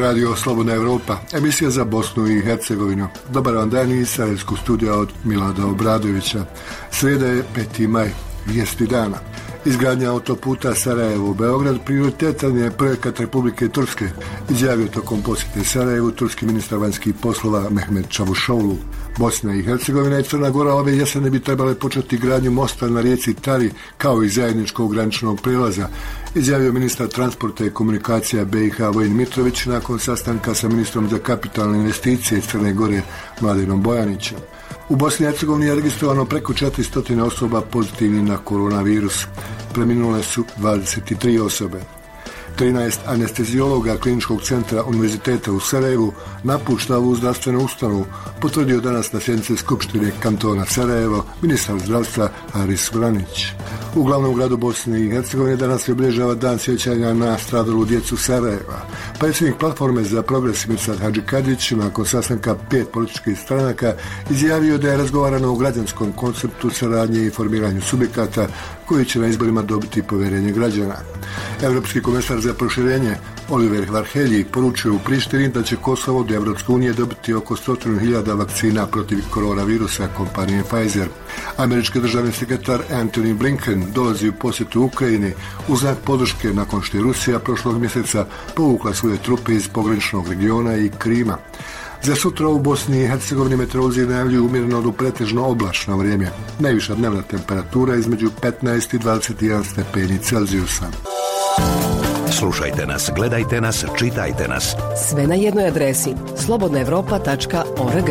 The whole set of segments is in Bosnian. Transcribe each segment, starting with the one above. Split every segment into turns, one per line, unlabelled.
Radio Slobodna Evropa, emisija za Bosnu i Hercegovinu. Dobar vam dan iz Sarajevskog studija od Milada Obradovića. Srijeda je 5. maj, vijesti dana. Izgradnja autoputa Sarajevo-Beograd prioritetan je projekat Republike Turske, izjavio tokom posjete Sarajevu turski ministar vanjskih poslova Mehmet Čavuşoğlu. Bosna i Hercegovina i Crna Gora ove jesene bi trebale početi gradnju mosta na rijeci Tari kao i zajedničkog graničnog prijelaza, izjavio ministar transporta i komunikacija BiH Vojin Mitrović nakon sastanka sa ministrom za kapitalne investicije iz Crne Gore Mladenom Bojanićem. U Bosni i Hercegovini je registrovano preko 400 osoba pozitivnih na koronavirus. Preminule su 23 osobe. 13 anestezijologa Kliničkog centra Univerziteta u Sarajevu napušta ovu zdravstvenu ustanovu, potvrdio danas na sjednici Skupštine kantona Sarajevo ministar zdravstva Haris Vranić. U glavnom gradu Bosne i Hercegovine danas se obilježava dan sjećanja na stradalu djecu Sarajeva. Predsjednik platforme za progres Mirsad Hadžikadić nakon sastanka 5 političkih stranaka izjavio da je razgovarano o građanskom konceptu saradnje i formiranju subjekata koji će na izborima dobiti povjerenje građana. Europski komesar za proširenje Oliver Varhelyi poručio u Prištini da će Kosovo od Evropske unije dobiti oko 100.000 vakcina protiv koronavirusa kompanije Pfizer. Američki državni sekretar Antony Blinken dolazi u posjetu Ukrajini u znak podrške nakon što je Rusija prošlog mjeseca povukla svoje trupe iz pograničnog regiona i Krima. Za sutra u Bosni i Hercegovini meteorolozi najavljuju umjereno do pretežno oblačno vrijeme. Najviša dnevna temperatura između 15 i 21 stepeni Celzijusa.
Slušajte nas, gledajte nas, čitajte nas.
Sve na jednoj adresi slobodnaevropa.org.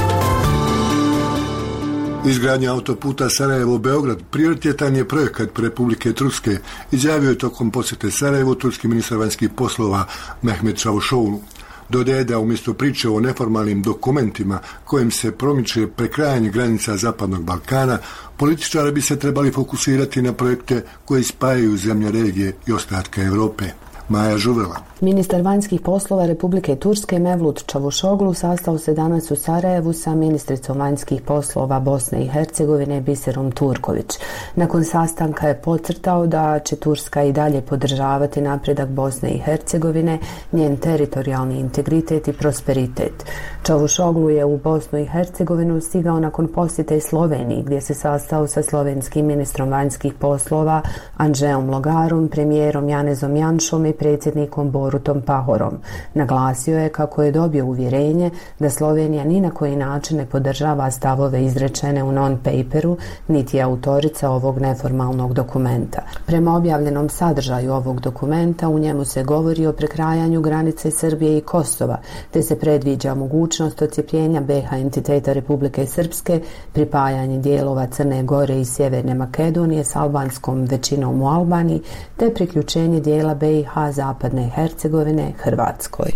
Izgradnja autoputa Sarajevo-Beograd prioritetan je projekat Republike Turske, izjavio je tokom posjete Sarajevu turski ministar vanjskih poslova Mehmet Čavuşoğlu. Dodaje da umjesto priče o neformalnim dokumentima kojim se promiče prekrajanje granica Zapadnog Balkana, političari bi se trebali fokusirati na projekte koji spajaju zemlje regije i ostatka Europe. Maja Žuvela.
Ministar vanjskih poslova Republike Turske Mevlut Čavuşoğlu sastao se danas u Sarajevu sa ministricom vanjskih poslova Bosne i Hercegovine Biserom Turković. Nakon sastanka je podcrtao da će Turska i dalje podržavati napredak Bosne i Hercegovine, njen teritorijalni integritet i prosperitet. Čavuşoğlu je u Bosnu i Hercegovinu stigao nakon posjete Sloveniji, gdje se sastao sa slovenskim ministrom vanjskih poslova Andžejom Logarom, premijerom Janezom Janšom i predsjednikom Borutom Pahorom. Naglasio je kako je dobio uvjerenje da Slovenija ni na koji način ne podržava stavove izrečene u non-paperu, niti je autorica ovog neformalnog dokumenta. Prema objavljenom sadržaju ovog dokumenta u njemu se govori o prekrajanju granice Srbije i Kosova, te se predviđa mogućnost odcijepljenja BiH entiteta Republike Srpske, pripajanje dijelova Crne Gore i Sjeverne Makedonije s albanskom većinom u Albaniji, te priključenje dijela BiH Zapadne Hercegovine Hrvatskoj.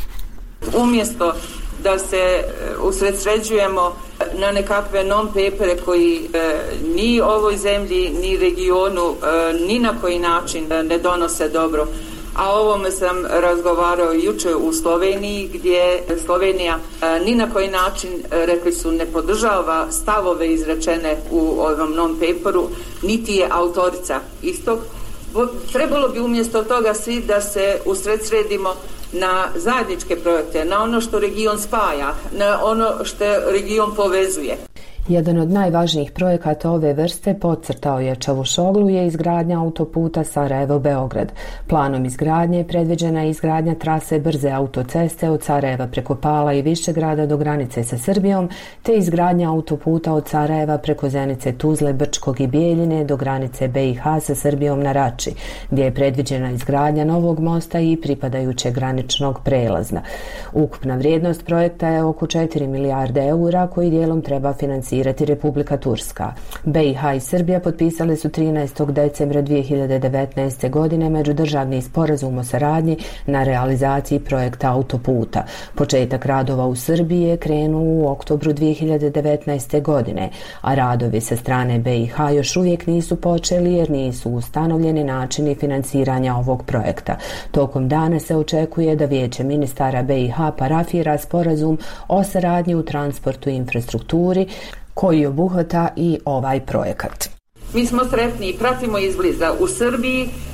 Umjesto da se usredsređujemo na nekakve non-papere koji ni ovoj zemlji, ni regionu, ni na koji način ne donose dobro. A o ovome sam razgovarao jučer u Sloveniji, gdje Slovenija ni na koji način, rekli su, ne podržava stavove izrečene u ovom non-paperu, niti je autorica istog. Trebalo bi umjesto toga svi da se usredsredimo na zajedničke projekte, na ono što region spaja, na ono što region povezuje.
Jedan od najvažnijih projekata ove vrste, podcrtao je Čavuşoğlu, je izgradnja autoputa Sarajevo-Beograd. Planom izgradnje predviđena je izgradnja trase brze autoceste od Sarajeva preko Pala i Višegrada do granice sa Srbijom, te izgradnja autoputa od Sarajeva preko Zenice, Tuzle, Brčkog i Bijeljine do granice BiH sa Srbijom na Rači, gdje je predviđena izgradnja novog mosta i pripadajućeg graničnog prelazna. Ukupna vrijednost projekta je oko 4 milijarde eura, koji dijelom treba financirati Republika Turska. BiH i Srbija potpisale su 13. decembra 2019. godine međudržavni sporazum o saradnji na realizaciji projekta autoputa. Početak radova u Srbiji je krenuo u oktobru 2019. godine, a radovi sa strane BiH još uvijek nisu počeli jer nisu ustanovljeni načini financiranja ovog projekta. Tokom dana se očekuje da Vijeće ministara BiH parafira sporazum o saradnji u transportu i infrastrukturi, koji obuhvata i ovaj projekat.
Mi smo sretni i pratimo izbliza. U Srbiji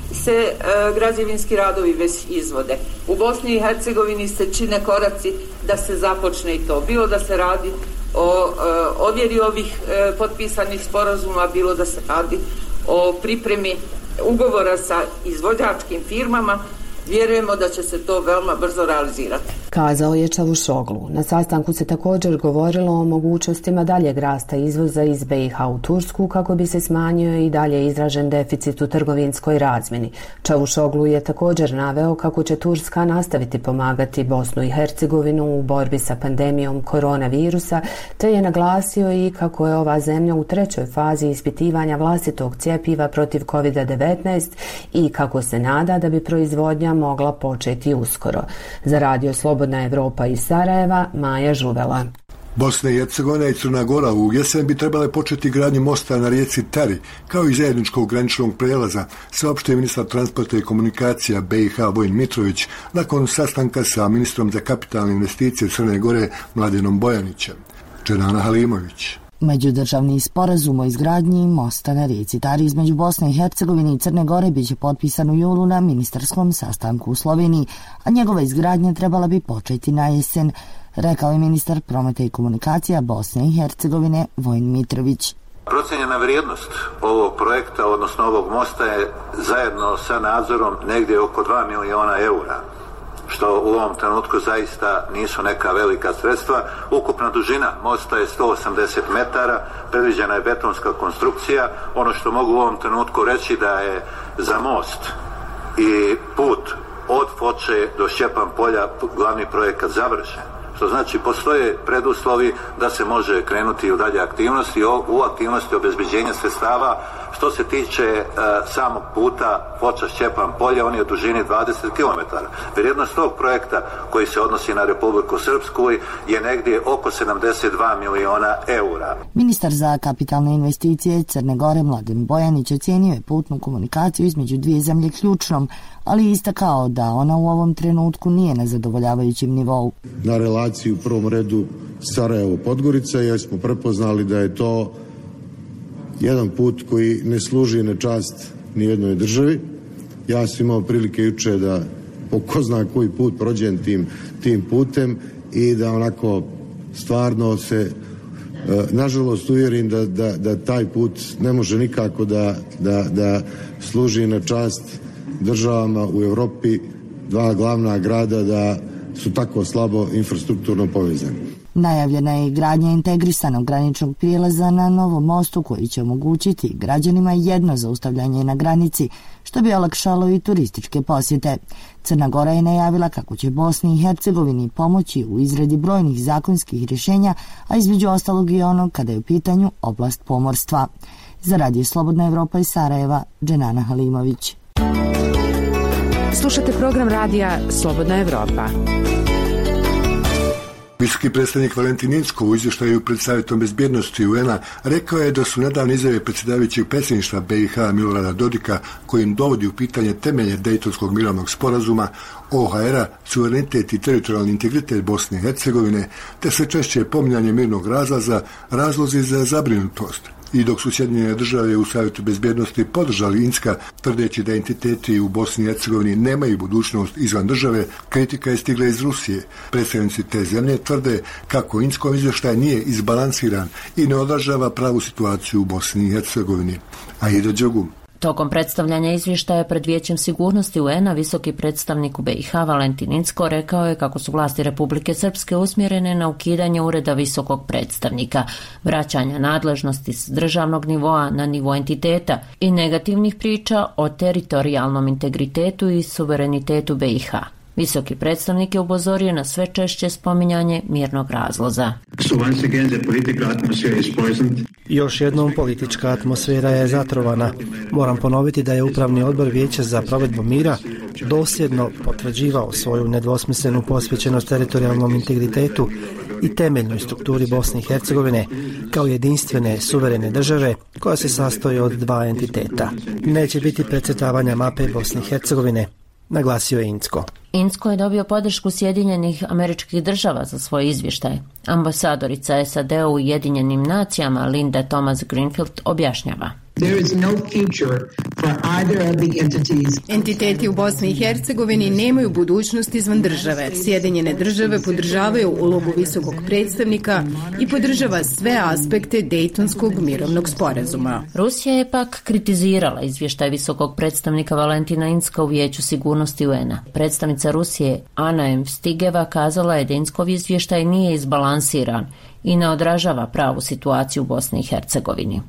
se građevinski radovi već izvode. U Bosni i Hercegovini se čine koraci da se započne i to. Bilo da se radi o ovjeri ovih potpisanih sporazuma, bilo da se radi o pripremi ugovora sa izvođačkim firmama. Vjerujemo da će se to veoma brzo realizirati.
Kazao je Čavušoglu. Na sastanku se također govorilo o mogućnostima daljeg rasta izvoza iz BiH u Tursku kako bi se smanjio i dalje izražen deficit u trgovinskoj razmjeni. Čavušoglu je također naveo kako će Turska nastaviti pomagati Bosnu i Hercegovinu u borbi sa pandemijom koronavirusa, te je naglasio i kako je ova zemlja u 3. fazi ispitivanja vlastitog cjepiva protiv COVID-19 i kako se nada da bi proizvodnja mogla početi uskoro. Za radio Slobodna Evropa iz Sarajeva, Maja Žuvela.
Bosna i Hercegovina i Crna Gora u jesen bi trebale početi gradnju mosta na rijeci Tari, kao i zajedničkog graničnog prelaza, saopštio ministar transporta i komunikacija BiH Vojin Mitrović nakon sastanka sa ministrom za kapitalne investicije Crne Gore Mladenom Bojanićem. Dženana Halimović.
Međudržavni sporazum o izgradnji mosta na rijeci Tari između Bosne i Hercegovine i Crne Gore biće potpisan u julu na ministarskom sastanku u Sloveniji, a njegova izgradnja trebala bi početi na jesen, rekao je ministar prometa i komunikacija Bosne i Hercegovine Vojin Mitrović.
Procijenjena vrijednost ovog projekta, odnosno ovog mosta, je zajedno sa nadzorom negdje oko 2 miliona eura, što u ovom trenutku zaista nisu neka velika sredstva. Ukupna dužina mosta je 180 metara, predviđena je betonska konstrukcija. Ono što mogu u ovom trenutku reći da je za most i put od Foče do Šćepan polja glavni projekat završen. Što znači postoje preduslovi da se može krenuti u dalje aktivnosti, u aktivnosti obezbeđenja sredstava. Što se tiče samog puta Foča-Šćepan polje, on je u dužini 20 km. Vrijednost tog projekta koji se odnosi na Republiku Srpsku je negdje oko 72 miliona eura.
Ministar za kapitalne investicije Crne Gore Mladen Bojanić ocenio je putnu komunikaciju između dvije zemlje ključnom, ali istakao da ona u ovom trenutku nije na zadovoljavajućem nivou.
Na relaciji u prvom redu Sarajevo-Podgorica, jer smo prepoznali da je to jedan put koji ne služi na čast nijednoj državi. Ja sam imao prilike juče da po ko zna koji put prođem tim putem i da onako stvarno se nažalost uvjerim da taj put ne može nikako da služi na čast državama u Europi, dva glavna grada da su tako slabo infrastrukturno povezani.
Najavljena je i gradnja integrisanog graničnog prijelaza na novom mostu koji će omogućiti građanima jedno zaustavljanje na granici, što bi olakšalo i turističke posjete. Crna Gora je najavila kako će Bosni i Hercegovini pomoći u izradi brojnih zakonskih rješenja, a između ostalog i ono kada je u pitanju oblast pomorstva. Za radio Slobodna Evropa iz Sarajeva, Dženana Halimović.
Slušate program radija Slobodna Evropa.
Visoki predstavnik Valentin Incko u izvještaju pred Savjetom bezbjednosti UN-a rekao je da su nedavne izjave predsjedavajućeg predsjedništva BiH Milorada Dodika, kojim dovodi u pitanje temelje Dejtonskog mirovnog sporazuma, OHR-a, suverenitet i teritorijalni integritet Bosne i Hercegovine, te sve češće pominjanje mirnog razlaza, razlozi za zabrinutost. I dok su Sjedinjene države u Savjetu bezbjednosti podržali Incka, tvrdeći da entiteti u Bosni i Hercegovini nemaju budućnost izvan države, kritika je stigla iz Rusije. Predstavnici te zemlje tvrde kako Inckov izvještaj nije izbalansiran i ne odražava pravu situaciju u Bosni i Hercegovini. Aida Đogum.
Tokom predstavljanja izvještaja pred Vijećem sigurnosti UN-a visoki predstavnik u BiH Valentin Incko rekao je kako su vlasti Republike Srpske usmjerene na ukidanje ureda visokog predstavnika, vraćanja nadležnosti s državnog nivoa na nivo entiteta i negativnih priča o teritorijalnom integritetu i suverenitetu BiH. Visoki predstavnik je upozorio na sve češće spominjanje mirnog razloza.
Još jednom, politička atmosfera je zatrovana. Moram ponoviti da je Upravni odbor Vijeća za provedbu mira dosljedno potvrđivao svoju nedvosmislenu posvećenost teritorijalnom integritetu i temeljnoj strukturi Bosne i Hercegovine kao jedinstvene suverene države koja se sastoji od dva entiteta. Neće biti precrtavanja mape Bosne i Hercegovine, naglasio je Incko.
Incko je dobio podršku Sjedinjenih Američkih Država za svoj izvještaj. Ambasadorica SAD u Ujedinjenim nacijama Linda Thomas Greenfield objašnjava.
Entiteti u Bosni i Hercegovini nemaju budućnost izvan države. Sjedinjene države podržavaju ulogu visokog predstavnika i podržava sve aspekte Dejtonskog mirovnog sporazuma.
Rusija je pak kritizirala izvještaj visokog predstavnika Valentina Inzka u Vijeću sigurnosti UN-a. Predstavnica Rusije Ana Evstigeva kazala je da Inzkov izvještaj nije izbalansiran i ne odražava pravu situaciju u Bosni i Hercegovini.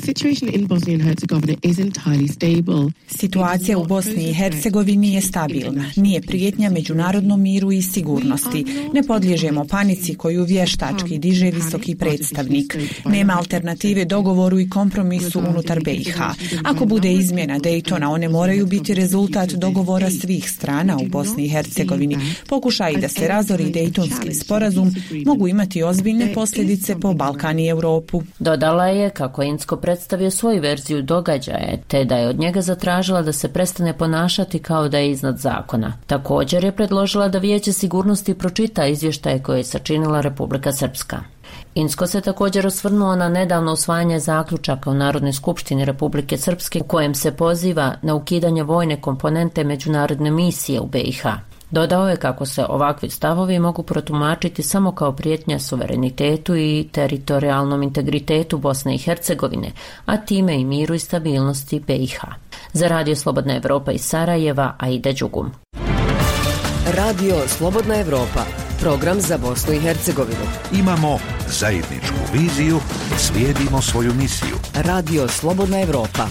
Situacija u Bosni i Hercegovini je stabilna, nije prijetnja međunarodnom miru i sigurnosti. Ne podliježemo panici koju vještački diže visoki predstavnik. Nema alternative dogovoru i kompromisu unutar BiH. Ako bude izmjena Dejtona, one moraju biti rezultat dogovora svih strana u Bosni i Hercegovini. Pokušaj da se razori Dejtonski sporazum mogu imati ozbiljne posljedice po Balkan i Europu.
Dodala je kako je Inzko predstavio svoju verziju događaja, te da je od njega zatražila da se prestane ponašati kao da je iznad zakona. Također je predložila da Vijeće sigurnosti pročita izvještaje koje je sačinila Republika Srpska. Inzko se također osvrnuo na nedavno usvajanje zaključaka u Narodnoj skupštini Republike Srpske u kojem se poziva na ukidanje vojne komponente međunarodne misije u BiH. Dodao je kako se ovakvi stavovi mogu protumačiti samo kao prijetnja suverenitetu i teritorijalnom integritetu Bosne i Hercegovine, a time i miru i stabilnosti BiH. Za Radio Slobodna Evropa iz Sarajeva, Aida Đugum.
Radio Slobodna Evropa, program za Bosnu i Hercegovinu.
Imamo zajedničku viziju, slijedimo svoju misiju.
Radio Slobodna Evropa.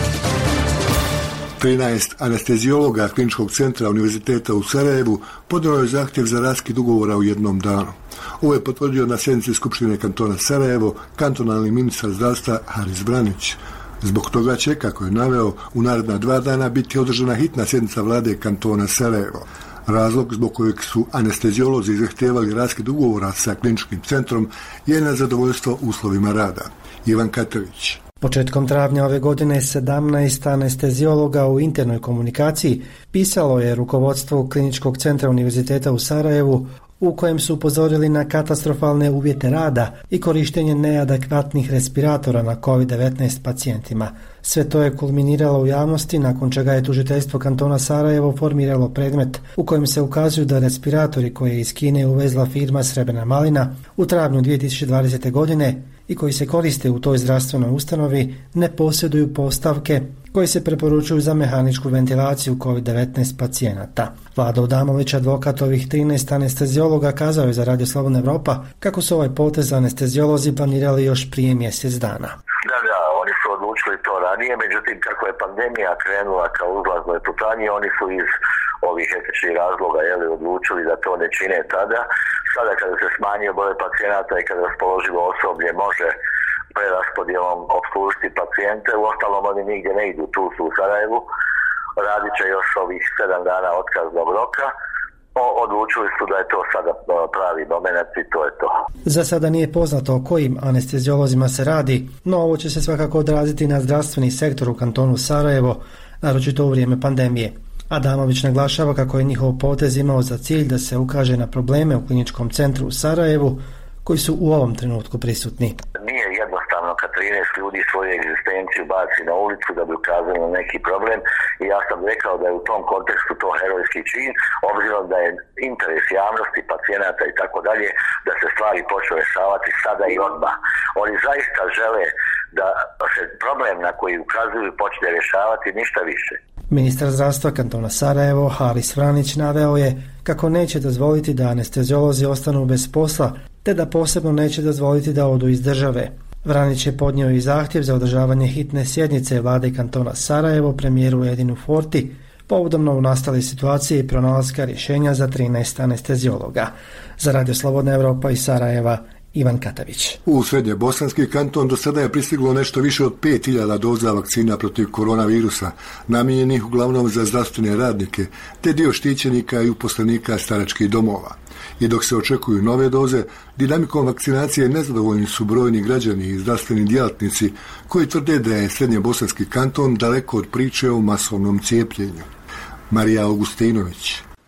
13 anestezijologa Kliničkog centra Univerziteta u Sarajevu podalo je zahtjev za raskid ugovora u jednom danu. Ovo je potvrdio na sjednici Skupštine kantona Sarajevo kantonalni ministar zdravstva Haris Branić. Zbog toga će, kako je naveo, u naredna 2 dana biti održana hitna sjednica vlade kantona Sarajevo. Razlog zbog kojeg su anestezijolozi zahtijevali raskid ugovora sa kliničkim centrom je nezadovoljstvo uslovima rada. Ivan Katović.
Početkom travnja ove godine 17 anestezijologa u internoj komunikaciji pisalo je rukovodstvu Kliničkog centra Univerziteta u Sarajevu u kojem su upozorili na katastrofalne uvjete rada i korištenje neadekvatnih respiratora na COVID-19 pacijentima. Sve to je kulminiralo u javnosti, nakon čega je tužiteljstvo kantona Sarajevo formiralo predmet u kojem se ukazuju da respiratori koje je iz Kine uvezla firma Srebrna malina u travnju 2020. godine i koji se koriste u toj zdravstvenoj ustanovi ne posjeduju postavke koje se preporučuju za mehaničku ventilaciju COVID-19 pacijenata. Vlado Udamović, advokat ovih 13 anestezijologa, kazao je za Radio Slobodna Evropa kako su ovaj potez anestezijolozi planirali još prije mjesec dana.
Da, oni su odlučili to ranije, međutim kako je pandemija krenula kao uzlaznoj putanji, oni su iz ovih etičnih razloga odlučili da to ne čine tada. Sada kada se smanjio broj pacijenata i kada raspoloživo osoblje može preraspodjelom opslužiti pacijente, uostalom oni nigdje ne idu, tu su u Sarajevu, radit će još ovih 7 dana otkaznog roka. Odlučili su da je to sada pravi momenat i to je to.
Za sada nije poznato o kojim anestezijolozima se radi, no ovo će se svakako odraziti na zdravstveni sektor u kantonu Sarajevo, naročito u vrijeme pandemije. Adamović naglašava kako je njihov potez imao za cilj da se ukaže na probleme u Kliničkom centru u Sarajevu koji su u ovom trenutku prisutni.
Nije jednostavno kad 13 ljudi svoju egzistenciju baci na ulicu da bi ukazali na neki problem i ja sam rekao da je u tom kontekstu to herojski čin, obzirom da je interes javnosti, pacijenata i tako dalje, da se stvari počnu rješavati sada i odmah. Oni zaista žele da se problem na koji ukazuju počne rješavati, ništa više.
Ministar zdravstva kantona Sarajevo, Haris Vranić, naveo je kako neće dozvoliti da anestezijolozi ostanu bez posla, te da posebno neće dozvoliti da odu iz države. Vranić je podnio i zahtjev za održavanje hitne sjednice vlade kantona Sarajevo premijeru Edinu Forti povodom novonastale situacije i pronalaska rješenja za 13 anestezijologa. Za Radio Slobodna Evropa iz Sarajeva, Ivan Katavić.
U srednje bosanski kanton do sada je pristiglo nešto više od 5000 doza vakcina protiv koronavirusa, namijenjenih uglavnom za zdravstvene radnike, te dio štićenika i uposlenika staračkih domova. I dok se očekuju nove doze, dinamikom vakcinacije nezadovoljni su brojni građani i zdravstveni djelatnici koji tvrde da je srednje bosanski kanton daleko od priče o masovnom cijepljenju. Marija Augustinović.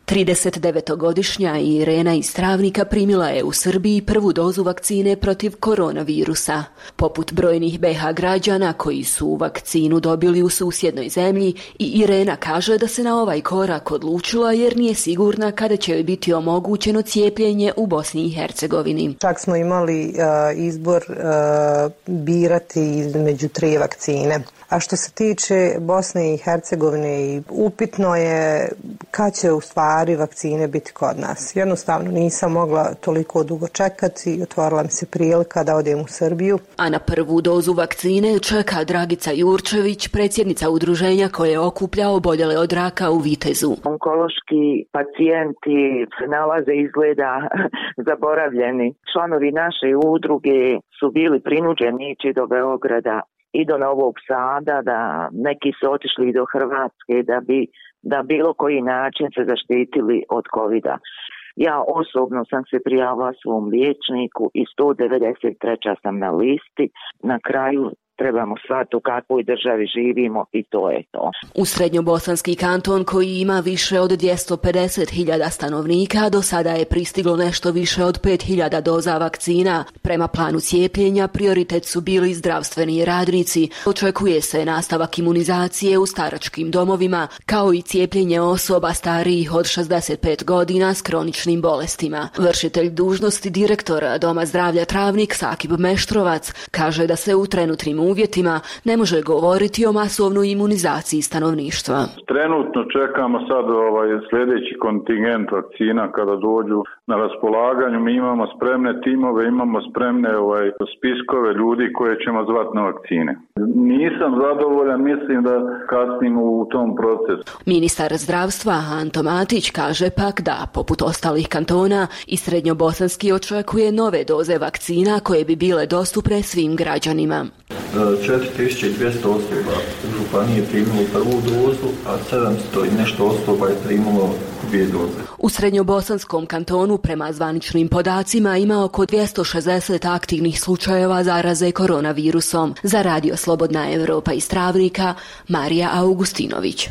39-godišnja Irena iz Travnika primila je u Srbiji prvu dozu vakcine protiv koronavirusa. Poput brojnih BiH građana koji su vakcinu dobili u susjednoj zemlji, i Irena kaže da se na ovaj korak odlučila jer nije sigurna kada će joj biti omogućeno cijepljenje u Bosni i Hercegovini.
Čak smo imali izbor birati između 3 vakcine. A što se tiče Bosne i Hercegovine, upitno je kad će u stvari vakcine biti kod nas. Jednostavno nisam mogla toliko dugo čekati i otvorila mi se prilika da odem u Srbiju.
A na prvu dozu vakcine čeka Dragica Jurčević, predsjednica udruženja koje okuplja oboljele od raka u Vitezu.
Onkološki pacijenti se nalaze izgleda zaboravljeni. Članovi naše udruge su bili prinuđeni ići do Beograda i do Novog Sada, da neki su otišli do Hrvatske da bi na bilo koji način se zaštitili od covida. Ja osobno sam se prijavila svom liječniku i 193. sam na listi. Na kraju trebamo shvatiti u kakvoj državi živimo i to je to.
U Srednjobosanski kanton, koji ima više od 250.000 stanovnika, do sada je pristiglo nešto više od 5.000 doza vakcina. Prema planu cijepljenja prioritet su bili zdravstveni radnici. Očekuje se nastavak imunizacije u staračkim domovima, kao i cijepljenje osoba starijih od 65 godina s kroničnim bolestima. Vršitelj dužnosti direktora Doma zdravlja Travnik Sakib Meštrovac kaže da se u trenutnim uvjetima ne može govoriti o masovnoj imunizaciji stanovništva.
Trenutno čekamo sad sljedeći kontingent vakcina kada dođu na raspolaganju. Mi imamo spremne timove, imamo spremne spiskove ljudi koje ćemo zvati na vakcine. Nisam zadovoljan, mislim da kasnimo u tom procesu.
Ministar zdravstva Anto Matić kaže pak da, poput ostalih kantona, i Srednjobosanski očekuje nove doze vakcina koje bi bile dostupne svim građanima.
4200 osoba u županiji je primilo prvu dozu, a 700 i nešto osoba je primilo 2 doze.
U Srednjobosanskom kantonu prema zvaničnim podacima ima oko 260 aktivnih slučajeva zaraze koronavirusom. Za Radio Slobodna Evropa iz Travnika, Marija Augustinović.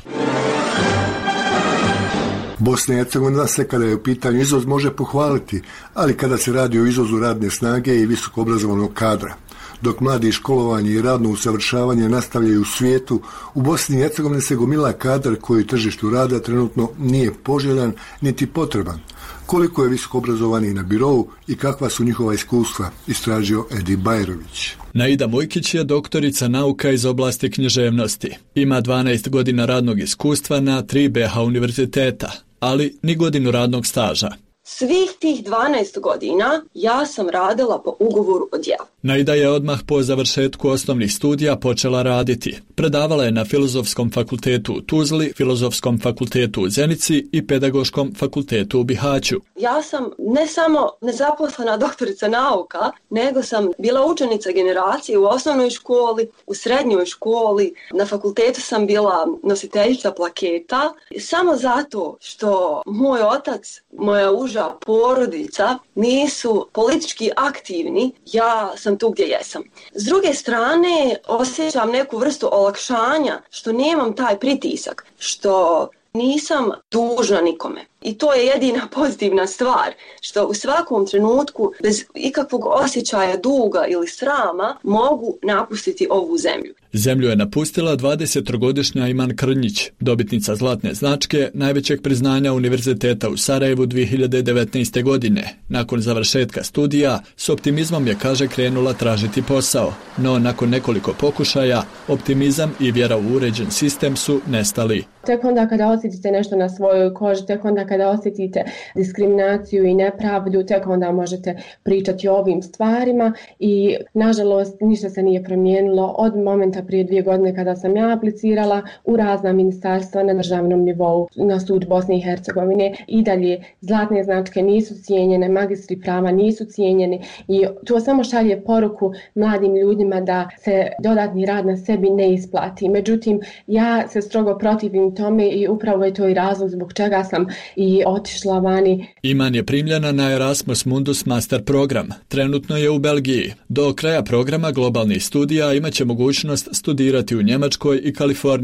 Bosna i Hercegovina se kada je u pitanju izvoz može pohvaliti, ali kada se radi o izvozu radne snage i visoko obrazovanog kadra. Dok mladi školovanje i radno usavršavanje nastavljaju u svijetu, u Bosni i Hercegovini se gomila kadar koji tržištu rada trenutno nije poželjan niti potreban. Koliko je visoko obrazovani na birou i kakva su njihova iskustva, istražio Edi Bajrović.
Naida Mujkić je doktorica nauka iz oblasti književnosti. Ima 12 godina radnog iskustva na 3 BiH univerziteta, ali ni godinu radnog staža.
Svih tih 12 godina ja sam radila po ugovoru o djelu.
Naida je odmah po završetku osnovnih studija počela raditi. Predavala je na Filozofskom fakultetu u Tuzli, Filozofskom fakultetu u Zenici i Pedagoškom fakultetu u Bihaću.
Ja sam ne samo nezaposlena doktorica nauka, nego sam bila učenica generacije u osnovnoj školi, u srednjoj školi, na fakultetu sam bila nositeljica plaketa. Samo zato što moj otac, moja uža porodica nisu politički aktivni, ja sam tu gdje jesam. S druge strane, osjećam neku vrstu olakšanja što nemam taj pritisak, što nisam dužna nikome. I to je jedina pozitivna stvar, što u svakom trenutku, bez ikakvog osjećaja duga ili srama, mogu napustiti ovu zemlju.
Zemlju je napustila 20-godišnja Iman Krnjić, dobitnica zlatne značke najvećeg priznanja Univerziteta u Sarajevu 2019. godine. Nakon završetka studija, s optimizmom je, kaže, krenula tražiti posao. No, nakon nekoliko pokušaja, optimizam i vjera u uređen sistem su nestali.
Tek onda kada osjetite nešto na svojoj koži, tek onda kada osjetite diskriminaciju i nepravdu, tek onda možete pričati o ovim stvarima i nažalost ništa se nije promijenilo od momenta prije 2 godine kada sam ja aplicirala u razna ministarstva na državnom nivou, na sud Bosne i Hercegovine. I dalje zlatne značke nisu cijenjene, magistri prava nisu cijenjeni i to samo šalje poruku mladim ljudima da se dodatni rad na sebi ne isplati. Međutim, ja se strogo protivim tome i upravo je to i razlog zbog čega sam i otišla vani.
Iman je primljena na Erasmus Mundus Master program. Trenutno je u Belgiji. Do kraja programa globalnih studija imaće mogućnost studirati u Njemačkoj i Kaliforniji.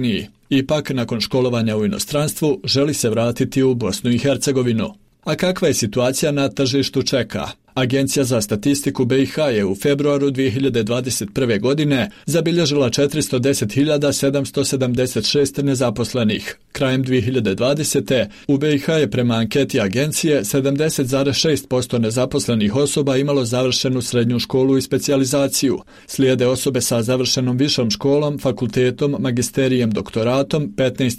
Ipak, nakon školovanja u inostranstvu, želi se vratiti u Bosnu i Hercegovinu. A kakva je situacija na tržištu čeka? Agencija za statistiku BiH je u februaru 2021. godine zabilježila 410.776 nezaposlenih. Krajem 2020. u BiH je prema anketi agencije 70,6% nezaposlenih osoba imalo završenu srednju školu i specijalizaciju. Slijede osobe sa završenom višom školom, fakultetom, magisterijem, doktoratom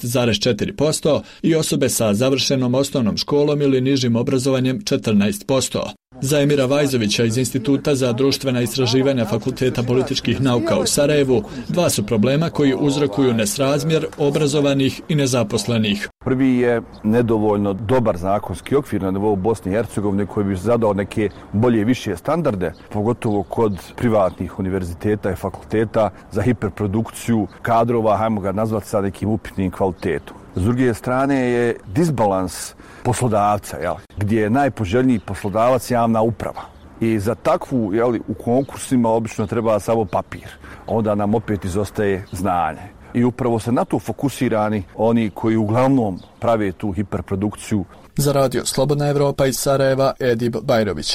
15,4% i osobe sa završenom osnovnom školom ili nižim obrazovanjem 14%. Za Emira Vajzovića iz Instituta za društvena istraživanja Fakulteta političkih nauka u Sarajevu, dva su problema koji uzrokuju nesrazmjer obrazovanih i nezaposlenih.
Prvi je nedovoljno dobar zakonski okvir na nivou Bosne i Hercegovine koji bi zadao neke bolje i više standarde, pogotovo kod privatnih univerziteta i fakulteta za hiperprodukciju kadrova, hajmo ga nazvati sa nekim upitnim kvalitetom. S druge strane je disbalans poslodavca, gdje je najpoželjniji poslodavac javna uprava. I za takvu, u konkursima obično treba samo papir. Onda nam opet izostaje znanje. I upravo se na to fokusirani oni koji uglavnom prave tu hiperprodukciju.
Za radio Slobodna Evropa iz Sarajeva, Edib Bajrović.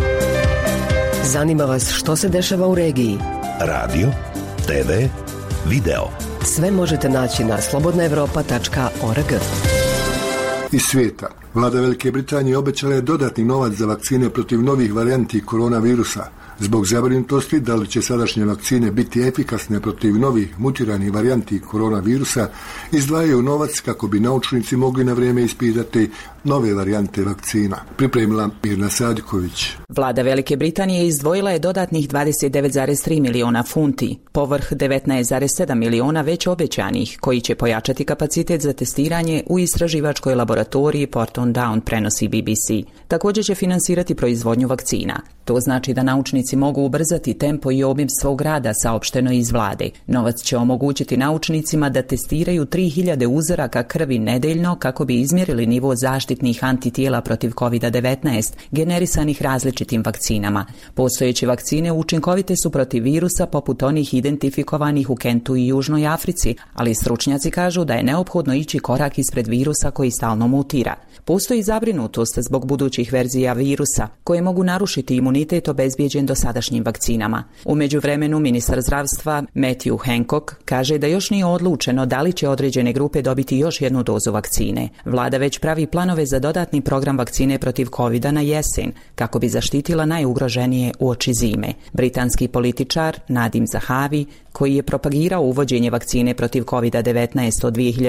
Zanima vas što se dešava u regiji?
Radio, TV, video.
Sve možete naći na slobodnaevropa.org.
Iz svijeta. Vlada Velike Britanije obećala je dodatni novac za vakcine protiv novih varijanti koronavirusa. Zbog zabrinutosti da li će sadašnje vakcine biti efikasne protiv novih mutiranih varijanti koronavirusa, izdvajaju novac kako bi naučnici mogli na vrijeme ispitati nove varijante vakcina. Pripremila Mirna Sadiković.
Vlada Velike Britanije izdvojila je dodatnih 29,3 miliona funti, povrh 19,7 miliona već obećanih, koji će pojačati kapacitet za testiranje u istraživačkoj laboratoriji Porton Down, prenosi BBC. Također će finansirati proizvodnju vakcina. To znači da naučnici mogu ubrzati tempo i obim svog rada, saopšteno iz vlade. Novac će omogućiti naučnicima da testiraju 3000 uzoraka krvi nedeljno kako bi izmjerili nivo zaštitnih antitijela protiv COVID-19 generisanih različitim vakcinama. Postojeće vakcine učinkovite su protiv virusa poput onih identifikovanih u Kentu i Južnoj Africi, ali stručnjaci kažu da je neophodno ići korak ispred virusa koji stalno mutira. Postoji zabrinutost zbog budućih verzija virusa koje mogu narušiti imunitet obezbijeđen dosadašnjim vakcinama. U međuvremenu ministar zdravstva Matthew Hancock kaže da još nije odlučeno da li će određene grupe dobiti još jednu dozu vakcine. Vlada već pravi planove za dodatni program vakcine protiv COVID-a na jesen kako bi zaštitila najugroženije uoči zime. Britanski političar Nadim Zahavi, koji je propagirao uvođenje vakcine protiv COVID-19 od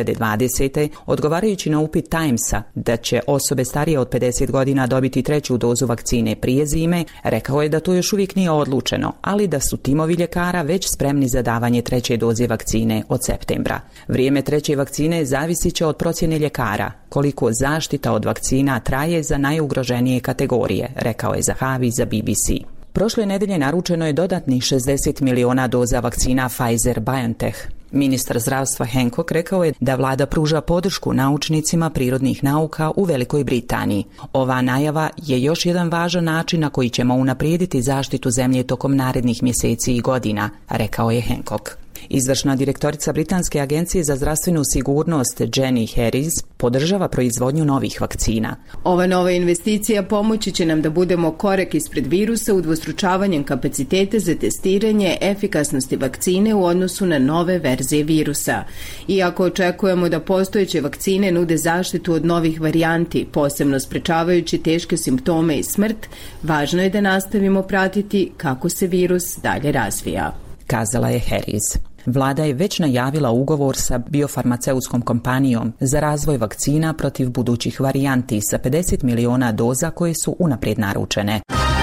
2020. odgovarajući na upit Timesa da će osobe starije od 50 godina dobiti treću dozu vakcine prije zime, rekao je da to još uvijek nije odlučeno, ali da su timovi ljekara već spremni za davanje treće doze vakcine od septembra. Vrijeme treće vakcine zavisit će od procjene ljekara, koliko zaštita od vakcina traje za najugroženije kategorije, rekao je Zahavi za BBC. Prošle nedelje naručeno je dodatnih 60 miliona doza vakcina Pfizer-BioNTech. Ministar zdravstva Hancock rekao je da vlada pruža podršku naučnicima prirodnih nauka u Velikoj Britaniji. Ova najava je još jedan važan način na koji ćemo unaprijediti zaštitu zemlje tokom narednih mjeseci i godina, rekao je Hancock. Izvršna direktorica Britanske agencije za zdravstvenu sigurnost Jenny Harris podržava proizvodnju novih vakcina.
Ova nova investicija pomoći će nam da budemo korak ispred virusa udvostručavanjem kapacitete za testiranje efikasnosti vakcine u odnosu na nove verzije virusa. Iako očekujemo da postojeće vakcine nude zaštitu od novih varijanti, posebno sprečavajući teške simptome i smrt, važno je da nastavimo pratiti kako se virus dalje razvija,
kazala je Harris. Vlada je već najavila ugovor sa biofarmaceutskom kompanijom za razvoj vakcina protiv budućih varijanti sa 50 miliona doza koje su unaprijed naručene.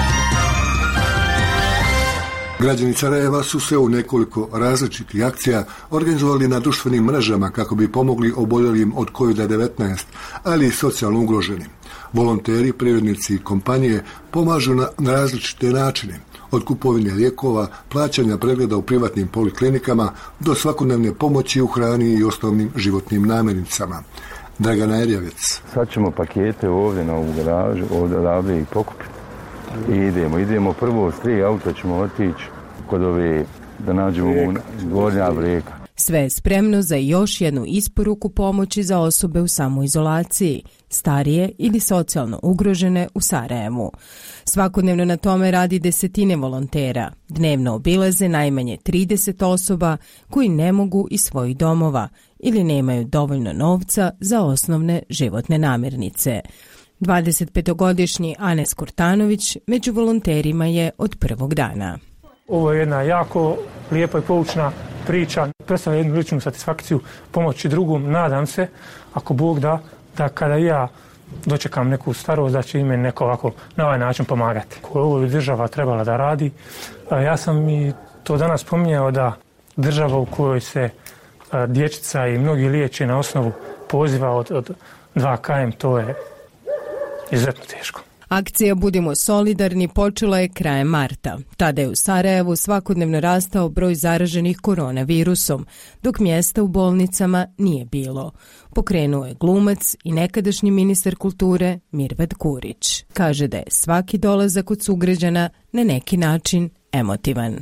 Građani Sarajeva su se u nekoliko različitih akcija organizovali na društvenim mrežama kako bi pomogli oboljelim od COVID-19, ali i socijalno ugroženim. Volonteri, privrednici i kompanije pomažu na različite načine, od kupovine lijekova, plaćanja pregleda u privatnim poliklinikama do svakodnevne pomoći u hrani i osnovnim životnim namirnicama. Dragana Erjavec.
Sad ćemo pakete ovdje na ovu garažu, ovdje odavde i pokupiti. I idemo prvo s 3 auta ćemo otići kod ove, da nađemo Gornja Breka.
Sve je spremno za još jednu isporuku pomoći za osobe u samoizolaciji, starije ili socijalno ugrožene u Sarajevu. Svakodnevno na tome radi desetine volontera. Dnevno obilaze najmanje 30 osoba koji ne mogu iz svojih domova ili nemaju dovoljno novca za osnovne životne namirnice. 25-godišnji Anes Kurtanović među volonterima je od prvog dana.
Ovo je jedna jako lijepa i poučna priča. Predstavlja jednu ličnu satisfakciju pomoći drugom. Nadam se, ako Bog da kada ja dočekam neku starost, da će ime neko ovako na ovaj način pomagati. Ovo je država trebala da radi. Ja sam i to danas spominjao da država u kojoj se dječica i mnogi liječe na osnovu poziva od 2 km, to je izuzetno teško.
Akcija Budimo solidarni počela je krajem marta. Tada je u Sarajevu svakodnevno rastao broj zaraženih koronavirusom, dok mjesta u bolnicama nije bilo. Pokrenuo je glumac i nekadašnji ministar kulture Mirvet Kurić. Kaže da je svaki dolazak od sugrađana na neki način emotivan.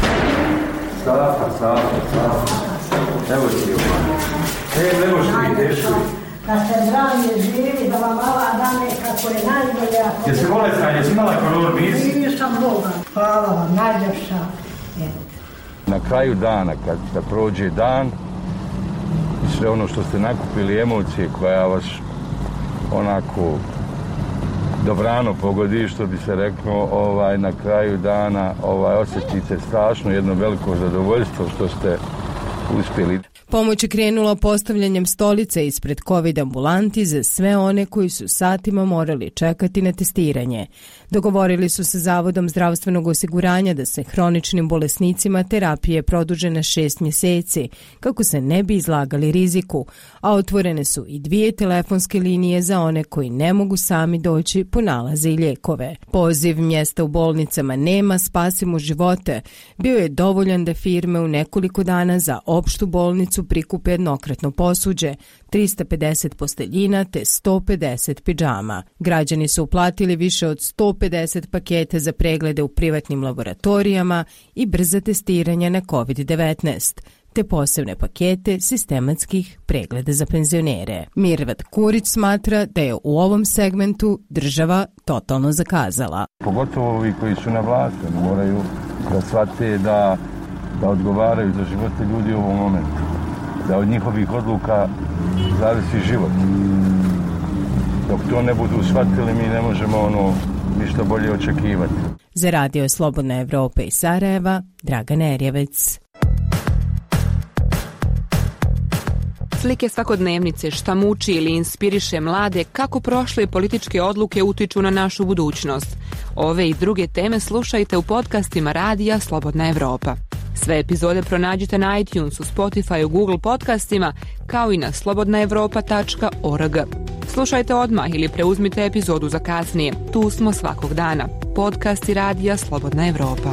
Safa. Evo ti ovo. Ne možeš mi teško.
Da se zdravlje živi, da vam ova dane kako je najbolja.
Jesi bolesna, jesi imala koronu, nisi?
Nisam Boga. Hvala vam, najljepša.
Na kraju dana, kad prođe dan, i sve ono što ste nakupili, emocije koja vas onako dobrano pogodi, što bi se reklo, na kraju dana osjetite strašno jedno veliko zadovoljstvo što ste uspjeli.
Pomoć je krenula postavljanjem stolice ispred COVID ambulanti za sve one koji su satima morali čekati na testiranje. Dogovorili su se Zavodom zdravstvenog osiguranja da se hroničnim bolesnicima terapije produže na 6 mjeseci, kako se ne bi izlagali riziku, a otvorene su i 2 telefonske linije za one koji ne mogu sami doći po nalaze i lijekove. Poziv mjesta u bolnicama nema, spasimo živote bio je dovoljan da firme u nekoliko dana za opštu bolnicu prikupe jednokratno posuđe, 350 posteljina te 150 pidžama. Građani su uplatili više od 150 paketa za preglede u privatnim laboratorijama i brza testiranja na COVID-19, te posebne pakete sistematskih pregleda za penzionere. Mirvet Kurić smatra da je u ovom segmentu država totalno zakazala.
Pogotovo ovi koji su na vlasti moraju da shvate da odgovaraju za živote ljudi u ovom momentu. Da od njihovih odluka zavisi život. Dok to ne budu shvatili, mi ne možemo ništa bolje očekivati.
Za Radio Slobodna Evropa iz Sarajeva, Dragana Erjevec.
Slike svakodnevnice, šta muči ili inspiriše mlade, kako prošle političke odluke utiču na našu budućnost. Ove i druge teme slušajte u podcastima Radija Slobodna Evropa. Sve epizode pronađite na iTunesu, Spotifyu, Google podcastima, kao i na slobodnaevropa.org. Slušajte odmah ili preuzmite epizodu za kasnije. Tu smo svakog dana. Podcasti Radija Slobodna Evropa.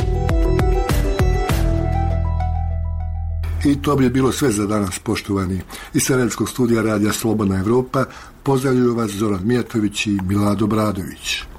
I to bi je bilo sve za danas, poštovani. Iz Sarajevskog studija Radija Slobodna Evropa pozdravljaju vas Zoran Mijatović i Milad Obradović.